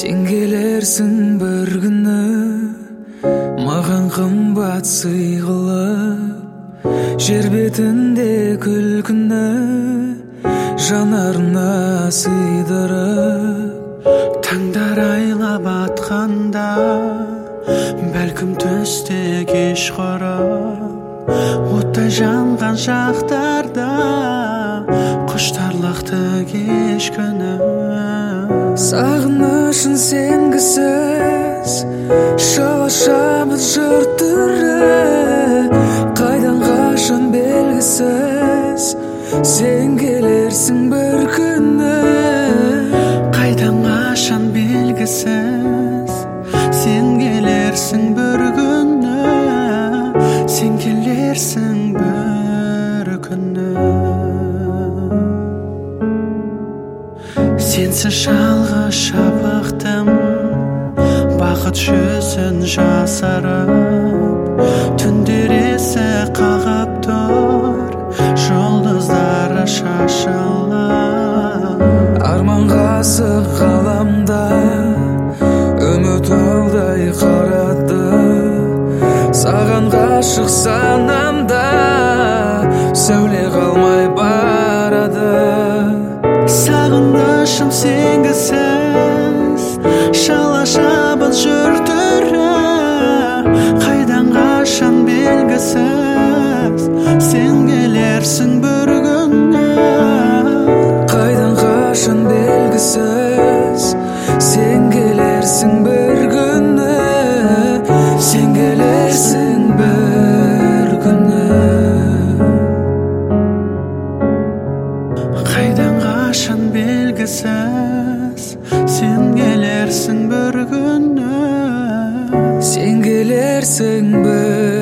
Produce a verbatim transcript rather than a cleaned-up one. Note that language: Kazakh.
Сен келерсің бір күні, маған қымбат сый қылып, жер бетінде күлкіні жанарына сыйдырып. Таңдар айлап атқанда, бәлкім түсте кеш құрып, оттай жанған шақтарда құштарлықты кешкіні. Сағынышын сенгісіз, шала-шабыт жұрт түрі, қайдан қашан белгісіз, сен келерсің бір күні. Қайдан қашан белгісіз, сен келерсің бір күні. Сен келерсің бір күні. Сенсіз жалғыз шапақтым, бақыт жүзін жасарып. Түндер есі қағып тұр, жұлдыздары шашылып. Арман ғасық ғаламда үміт алдай қарады, саған ғашық санамда сәуле қалмай барады. Сағынышым сенгісіз, шала-шабыт жұрт түрі, қайдан қашан белгісіз, сен келерсің бір күні. Қайдан қашан белгісіз, сен келерсің бір күні. Сен келерсің бір күні. Қайдан қашан белгісіз, сен келерсің бір күні. Сен келерсің бір